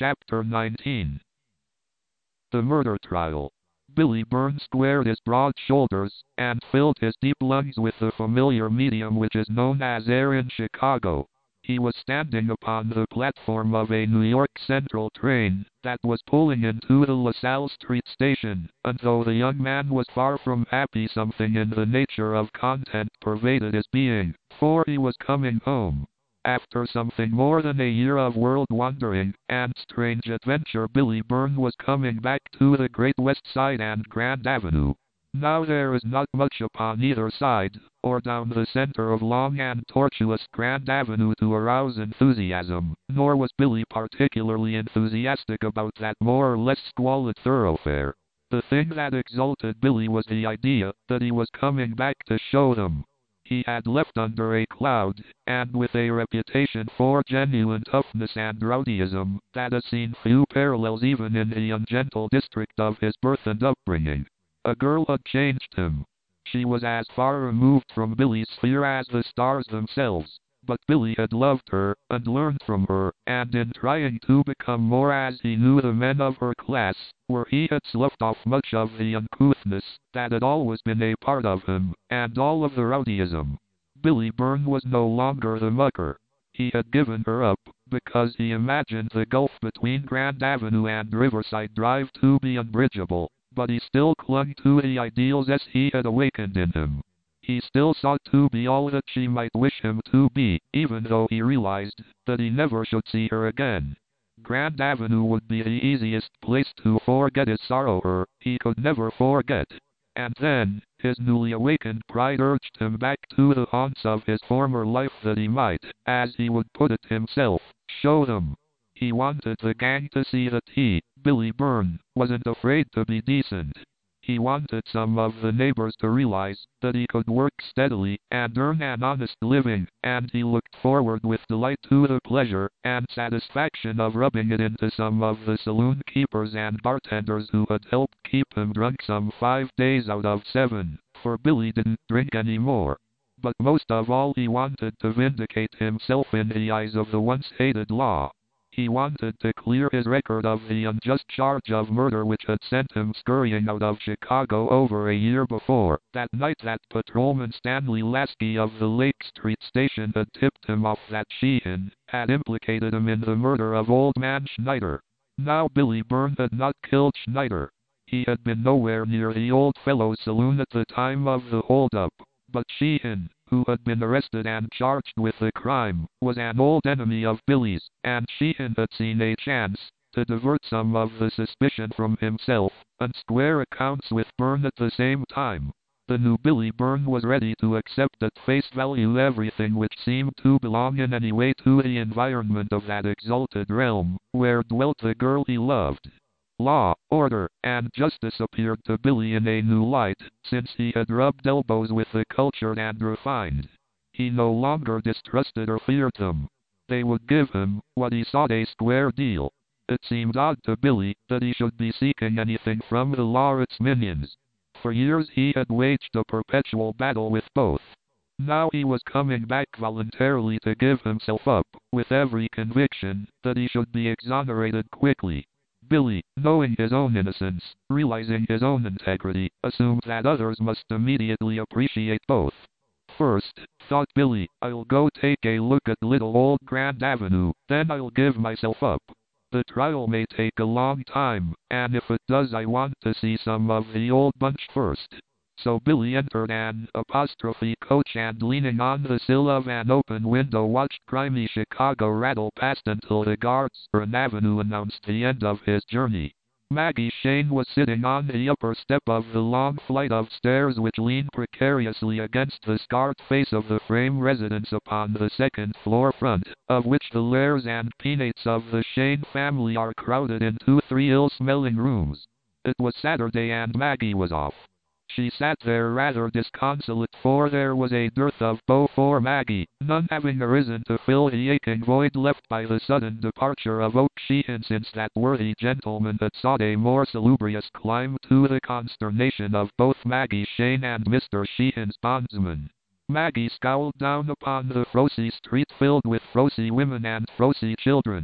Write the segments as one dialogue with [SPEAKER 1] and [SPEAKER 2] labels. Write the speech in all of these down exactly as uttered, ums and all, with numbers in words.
[SPEAKER 1] Chapter nineteen. The Murder Trial. Billy Byrne squared his broad shoulders, and filled his deep lungs with the familiar medium which is known as air in Chicago. He was standing upon the platform of a New York Central train that was pulling into the LaSalle Street station, and though the young man was far from happy, something in the nature of content pervaded his being, for he was coming home. After something more than a year of world wandering and strange adventure, Billy Byrne was coming back to the Great West Side and Grand Avenue. Now there is not much upon either side, or down the center of long and tortuous Grand Avenue to arouse enthusiasm, nor was Billy particularly enthusiastic about that more or less squalid thoroughfare. The thing that exalted Billy was the idea that he was coming back to show them. He had left under a cloud, and with a reputation for genuine toughness and rowdyism that has seen few parallels even in the ungentle district of his birth and upbringing. A girl had changed him. She was as far removed from Billy's sphere as the stars themselves, but Billy had loved her, and learned from her, and in trying to become more as he knew the men of her class, where he had sloughed off much of the uncouthness that had always been a part of him, and all of the rowdyism. Billy Byrne was no longer the mucker. He had given her up, because he imagined the gulf between Grand Avenue and Riverside Drive to be unbridgeable, but he still clung to the ideals as he had awakened in him. He still sought to be all that she might wish him to be, even though he realized that he never should see her again. Grand Avenue would be the easiest place to forget his sorrow. Her he could never forget. And then, his newly awakened pride urged him back to the haunts of his former life that he might, as he would put it himself, show them. He wanted the gang to see that he, Billy Byrne, wasn't afraid to be decent. He wanted some of the neighbors to realize that he could work steadily and earn an honest living, and he looked forward with delight to the pleasure and satisfaction of rubbing it into some of the saloon keepers and bartenders who had helped keep him drunk some five days out of seven, for Billy didn't drink anymore. But most of all, he wanted to vindicate himself in the eyes of the once hated law. He wanted to clear his record of the unjust charge of murder which had sent him scurrying out of Chicago over a year before, that night that patrolman Stanley Lasky of the Lake Street station had tipped him off that Sheehan had implicated him in the murder of old man Schneider. Now Billy Byrne had not killed Schneider. He had been nowhere near the old fellow's saloon at the time of the holdup, but Sheehan, who had been arrested and charged with the crime, was an old enemy of Billy's, and Sheehan had seen a chance to divert some of the suspicion from himself, and square accounts with Byrne at the same time. The new Billy Byrne was ready to accept at face value everything which seemed to belong in any way to the environment of that exalted realm, where dwelt the girl he loved. Law, order, and justice appeared to Billy in a new light, since he had rubbed elbows with the cultured and refined. He no longer distrusted or feared them. They would give him what he sought, a square deal. It seemed odd to Billy that he should be seeking anything from the law or its minions. For years he had waged a perpetual battle with both. Now he was coming back voluntarily to give himself up, with every conviction that he should be exonerated quickly. Billy, knowing his own innocence, realizing his own integrity, assumed that others must immediately appreciate both. First, thought Billy, I'll go take a look at little old Grand Avenue, then I'll give myself up. The trial may take a long time, and if it does, I want to see some of the old bunch first. So Billy entered an apostrophe coach and, leaning on the sill of an open window, watched grimy Chicago rattle past until the guards on Avenue announced the end of his journey. Maggie Shane was sitting on the upper step of the long flight of stairs which leaned precariously against the scarred face of the frame residence upon the second floor front, of which the Lairs and Peanuts of the Shane family are crowded into three ill-smelling rooms. It was Saturday and Maggie was off. She sat there rather disconsolate, for there was a dearth of beaux for Maggie, none having arisen to fill the aching void left by the sudden departure of Oak Sheehan since that worthy gentleman had sought a more salubrious clime, to the consternation of both Maggie Shane and Mister Sheehan's bondsman. Maggie scowled down upon the frosty street filled with frosty women and frosty children.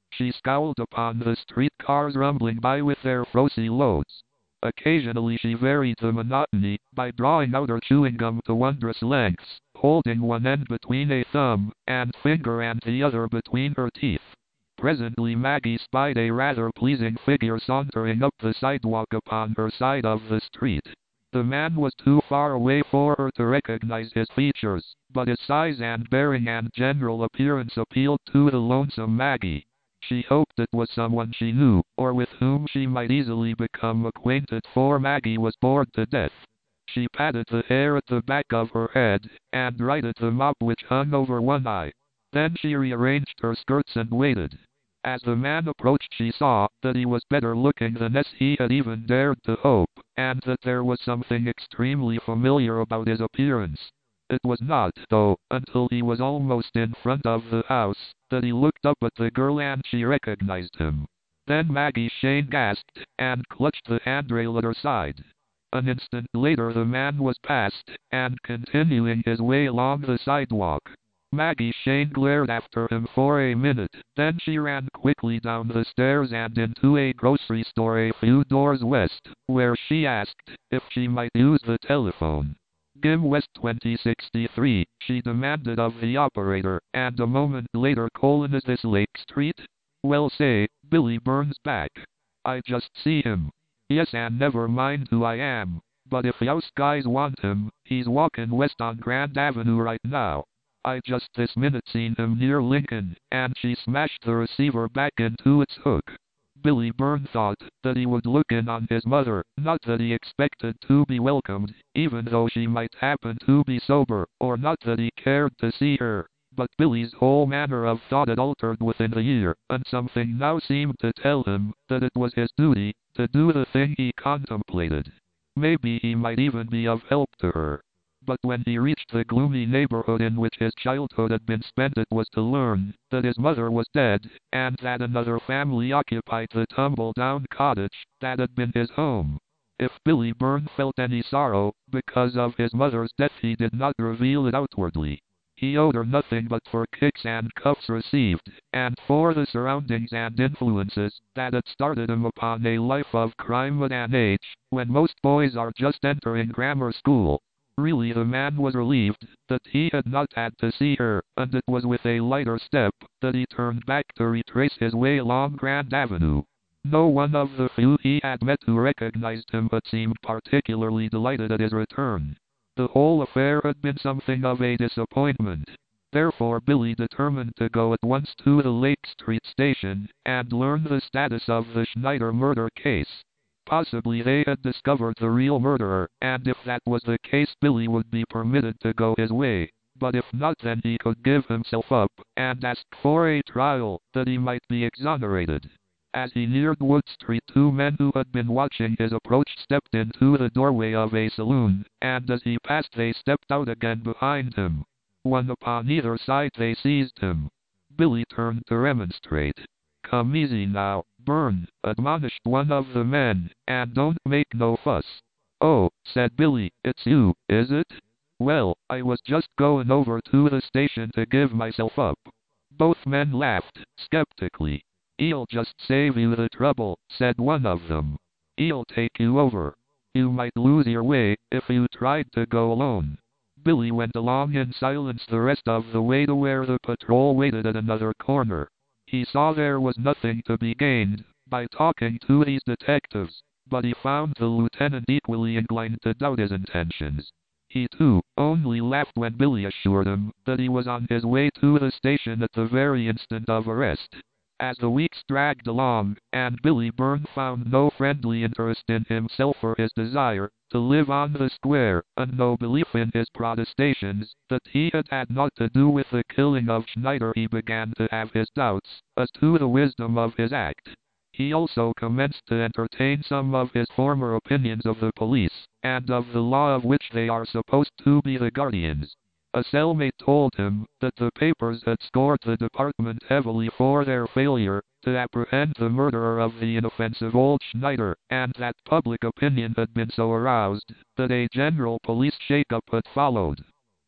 [SPEAKER 1] She scowled upon the streetcars rumbling by with their frosty loads. Occasionally she varied the monotony by drawing out her chewing gum to wondrous lengths, holding one end between a thumb and finger and the other between her teeth. Presently Maggie spied a rather pleasing figure sauntering up the sidewalk upon her side of the street. The man was too far away for her to recognize his features, but his size and bearing and general appearance appealed to the lonesome Maggie. She hoped it was someone she knew, or with whom she might easily become acquainted, for Maggie was bored to death. She patted the hair at the back of her head, and righted the mop which hung over one eye. Then she rearranged her skirts and waited. As the man approached she saw that he was better looking than as he had even dared to hope, and that there was something extremely familiar about his appearance. It was not, though, until he was almost in front of the house, that he looked up at the girl and she recognized him. Then Maggie Shane gasped, and clutched the handrail at her side. An instant later the man was past, and continuing his way along the sidewalk. Maggie Shane glared after him for a minute, then she ran quickly down the stairs and into a grocery store a few doors west, where she asked if she might use the telephone. Gim West twenty sixty-three, she demanded of the operator, and a moment later, colon, is this Lake Street? Well, say, Billy Burns back. I just see him. Yes, and never mind who I am, but if youse guys want him, he's walking west on Grand Avenue right now. I just this minute seen him near Lincoln, and she smashed the receiver back into its hook. Billy Byrne thought that he would look in on his mother, not that he expected to be welcomed, even though she might happen to be sober, or not that he cared to see her. But Billy's whole manner of thought had altered within the year, and something now seemed to tell him that it was his duty to do the thing he contemplated. Maybe he might even be of help to her. But when he reached the gloomy neighborhood in which his childhood had been spent, it was to learn that his mother was dead, and that another family occupied the tumble-down cottage that had been his home. If Billy Byrne felt any sorrow because of his mother's death, he did not reveal it outwardly. He owed her nothing but for kicks and cuffs received, and for the surroundings and influences that had started him upon a life of crime at an age when most boys are just entering grammar school. Really, the man was relieved that he had not had to see her, and it was with a lighter step that he turned back to retrace his way along Grand Avenue. No one of the few he had met who recognized him had seemed particularly delighted at his return. The whole affair had been something of a disappointment. Therefore Billy determined to go at once to the Lake Street station and learn the status of the Schneider murder case. Possibly they had discovered the real murderer, and if that was the case, Billy would be permitted to go his way. But if not, then he could give himself up and ask for a trial, that he might be exonerated. As he neared Wood Street, two men who had been watching his approach stepped into the doorway of a saloon, and as he passed they stepped out again behind him. One upon either side, they seized him. Billy turned to remonstrate. "Come easy now, Byrne," admonished one of the men, "and don't make no fuss." "Oh," said Billy, "it's you, is it? Well, I was just going over to the station to give myself up." Both men laughed, skeptically. "He'll just save you the trouble," said one of them. "He'll take you over. You might lose your way if you tried to go alone." Billy went along in silence the rest of the way to where the patrol waited at another corner. He saw there was nothing to be gained by talking to these detectives, but he found the lieutenant equally inclined to doubt his intentions. He, too, only laughed when Billy assured him that he was on his way to the station at the very instant of arrest. As the weeks dragged along, and Billy Byrne found no friendly interest in himself or his desire to live on the square, and no belief in his protestations that he had had naught to do with the killing of Schneider, he began to have his doubts as to the wisdom of his act. He also commenced to entertain some of his former opinions of the police, and of the law of which they are supposed to be the guardians. A cellmate told him that the papers had scored the department heavily for their failure to apprehend the murderer of the inoffensive old Schneider, and that public opinion had been so aroused that a general police shake-up had followed.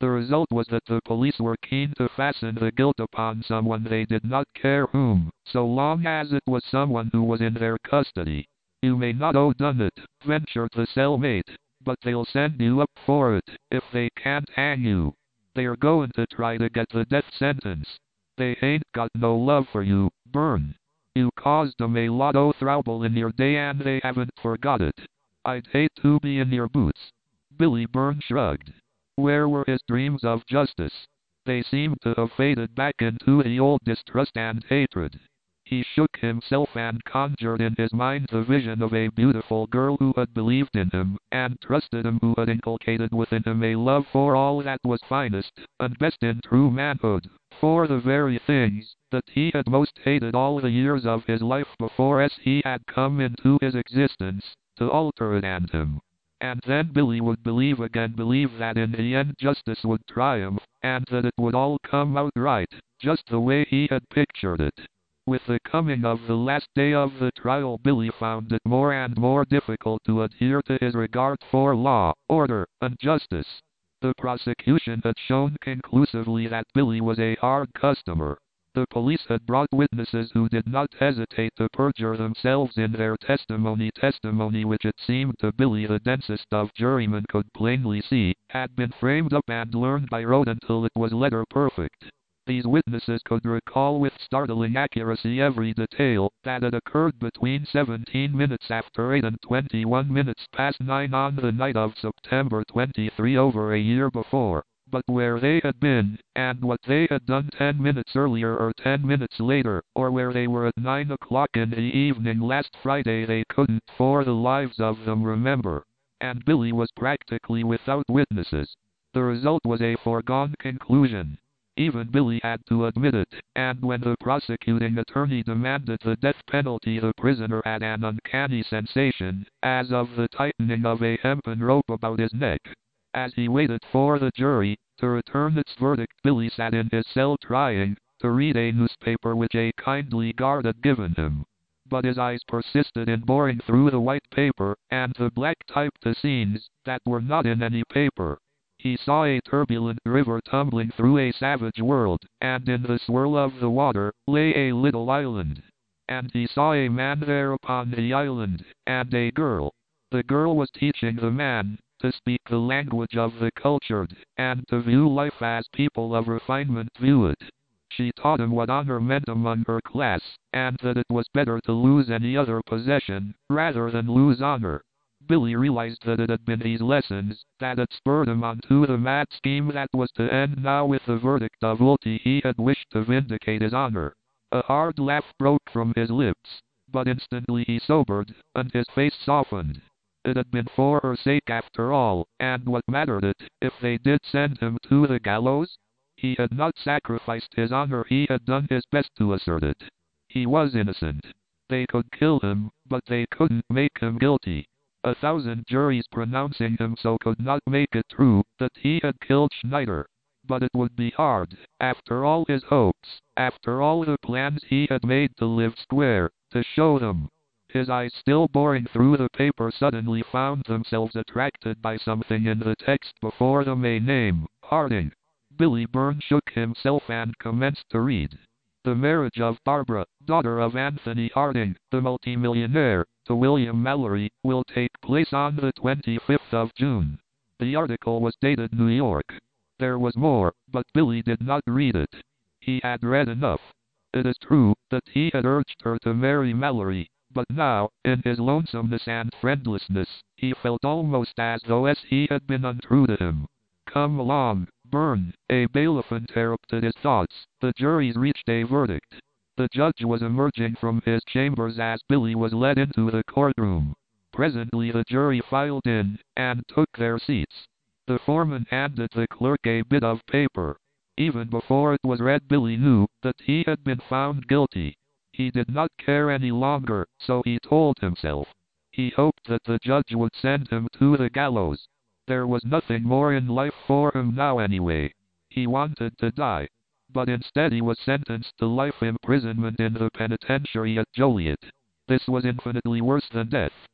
[SPEAKER 1] The result was that the police were keen to fasten the guilt upon someone they did not care whom, so long as it was someone who was in their custody. You may not have done it, ventured the cellmate, but they'll send you up for it, if they can't hang you. They're going to try to get the death sentence. They ain't got no love for you, Byrne. You caused them a lot of trouble in your day and they haven't forgot it. I'd hate to be in your boots. Billy Byrne shrugged. Where were his dreams of justice? They seemed to have faded back into the old distrust and hatred. He shook himself and conjured in his mind the vision of a beautiful girl who had believed in him, and trusted him, who had inculcated within him a love for all that was finest and best in true manhood, for the very things that he had most hated all the years of his life before as he had come into his existence, to alter it and him. And then Billy would believe again, believe that in the end justice would triumph, and that it would all come out right, just the way he had pictured it. With the coming of the last day of the trial, Billy found it more and more difficult to adhere to his regard for law, order, and justice. The prosecution had shown conclusively that Billy was a hard customer. The police had brought witnesses who did not hesitate to perjure themselves in their testimony, testimony which it seemed to Billy, the densest of jurymen, could plainly see, had been framed up and learned by rote until it was letter perfect. These witnesses could recall with startling accuracy every detail that had occurred between seventeen minutes after eight and twenty-one minutes past nine on the night of September twenty-third, over a year before. But where they had been, and what they had done ten minutes earlier or ten minutes later, or where they were at nine o'clock in the evening last Friday, they couldn't for the lives of them remember. And Billy was practically without witnesses. The result was a foregone conclusion. Even Billy had to admit it, and when the prosecuting attorney demanded the death penalty, the prisoner had an uncanny sensation, as of the tightening of a hempen rope about his neck. As he waited for the jury to return its verdict, Billy sat in his cell trying to read a newspaper which a kindly guard had given him. But his eyes persisted in boring through the white paper and the black type to scenes that were not in any paper. He saw a turbulent river tumbling through a savage world, and in the swirl of the water lay a little island. And he saw a man there upon the island, and a girl. The girl was teaching the man to speak the language of the cultured, and to view life as people of refinement view it. She taught him what honor meant among her class, and that it was better to lose any other possession, rather than lose honor. Billy realized that it had been these lessons that had spurred him on to the mad scheme that was to end now with the verdict of guilty. He had wished to vindicate his honor. A hard laugh broke from his lips, but instantly he sobered, and his face softened. It had been for her sake after all, and what mattered it, if they did send him to the gallows? He had not sacrificed his honor, he had done his best to assert it. He was innocent. They could kill him, but they couldn't make him guilty. A thousand juries pronouncing him so could not make it true that he had killed Schneider. But it would be hard, after all his hopes, after all the plans he had made to live square, to show them. His eyes, still boring through the paper, suddenly found themselves attracted by something in the text before them, a name, Harding. Billy Byrne shook himself and commenced to read. The marriage of Barbara, daughter of Anthony Harding, the multimillionaire, to William Mallory, will take place on the twenty-fifth of June. The article was dated New York. There was more, but Billy did not read it. He had read enough. It is true that he had urged her to marry Mallory, but now, in his lonesomeness and friendlessness, he felt almost as though as he had been untrue to him. Come along, Byrne, a bailiff interrupted his thoughts. The jury's reached a verdict. The judge was emerging from his chambers as Billy was led into the courtroom. Presently the jury filed in, and took their seats. The foreman handed the clerk a bit of paper. Even before it was read, Billy knew that he had been found guilty. He did not care any longer, so he told himself. He hoped that the judge would send him to the gallows. There was nothing more in life for him now anyway. He wanted to die. But instead he was sentenced to life imprisonment in the penitentiary at Joliet. This was infinitely worse than death.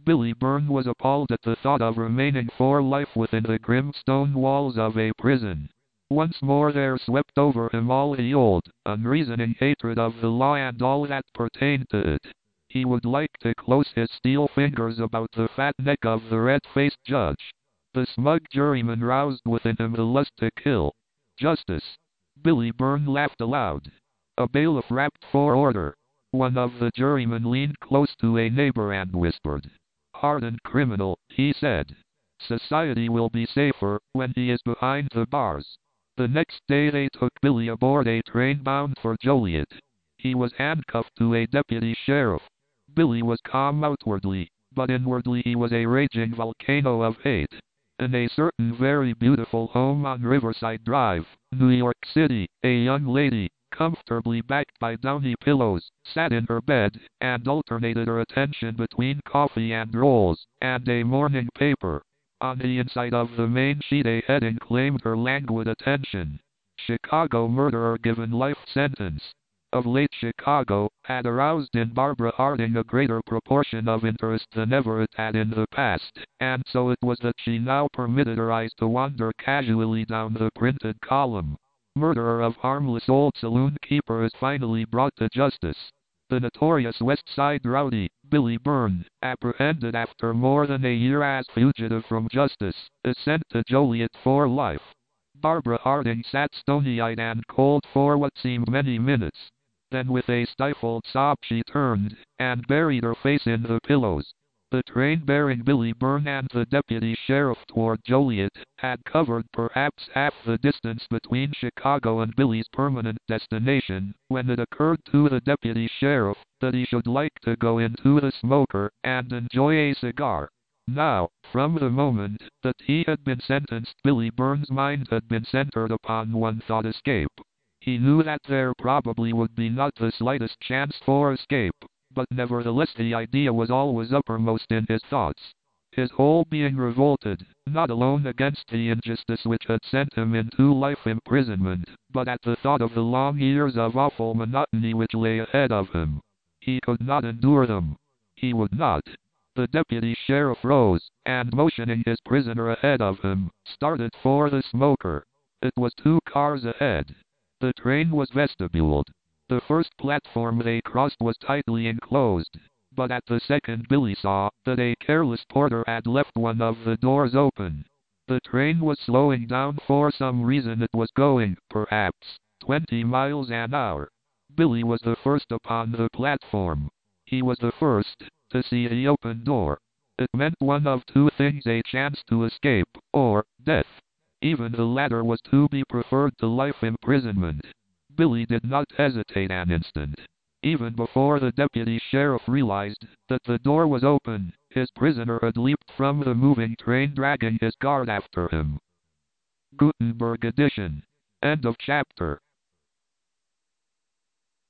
[SPEAKER 1] Billy Byrne was appalled at the thought of remaining for life within the grim stone walls of a prison. Once more there swept over him all the old, unreasoning hatred of the law and all that pertained to it. He would like to close his steel fingers about the fat neck of the red-faced judge. The smug juryman roused within him the lust to kill. Justice. Billy Byrne laughed aloud. A bailiff rapped for order. One of the jurymen leaned close to a neighbor and whispered. "Hardened criminal," he said. "Society will be safer when he is behind the bars." The next day they took Billy aboard a train bound for Joliet. He was handcuffed to a deputy sheriff. Billy was calm outwardly, but inwardly he was a raging volcano of hate. In a certain very beautiful home on Riverside Drive, New York City, a young lady, comfortably backed by downy pillows, sat in her bed, and alternated her attention between coffee and rolls, and a morning paper. On the inside of the main sheet a heading claimed her languid attention. "Chicago murderer given life sentence." Of late Chicago had aroused in Barbara Harding a greater proportion of interest than ever it had in the past, and so it was that she now permitted her eyes to wander casually down the printed column. Murderer of harmless old saloon keeper is finally brought to justice. The notorious West Side rowdy, Billy Byrne, apprehended after more than a year as fugitive from justice, is sent to Joliet for life. Barbara Harding sat stony-eyed and cold for what seemed many minutes. Then with a stifled sob she turned, and buried her face in the pillows. The train bearing Billy Byrne and the deputy sheriff toward Joliet had covered perhaps half the distance between Chicago and Billy's permanent destination, when it occurred to the deputy sheriff that he should like to go into the smoker and enjoy a cigar. Now, from the moment that he had been sentenced, Billy Byrne's mind had been centered upon one thought: escape. He knew that there probably would be not the slightest chance for escape, but nevertheless the idea was always uppermost in his thoughts. His whole being revolted, not alone against the injustice which had sent him into life imprisonment, but at the thought of the long years of awful monotony which lay ahead of him. He could not endure them. He would not. The deputy sheriff rose, and motioning his prisoner ahead of him, started for the smoker. It was two cars ahead. The train was vestibuled. The first platform they crossed was tightly enclosed, but at the second Billy saw that a careless porter had left one of the doors open. The train was slowing down for some reason. It was going, perhaps, twenty miles an hour. Billy was the first upon the platform. He was the first to see the open door. It meant one of two things: a chance to escape, or death. Even the latter was to be preferred to life imprisonment. Billy did not hesitate an instant. Even before the deputy sheriff realized that the door was open, his prisoner had leaped from the moving train, dragging his guard after him. Gutenberg edition. End of chapter.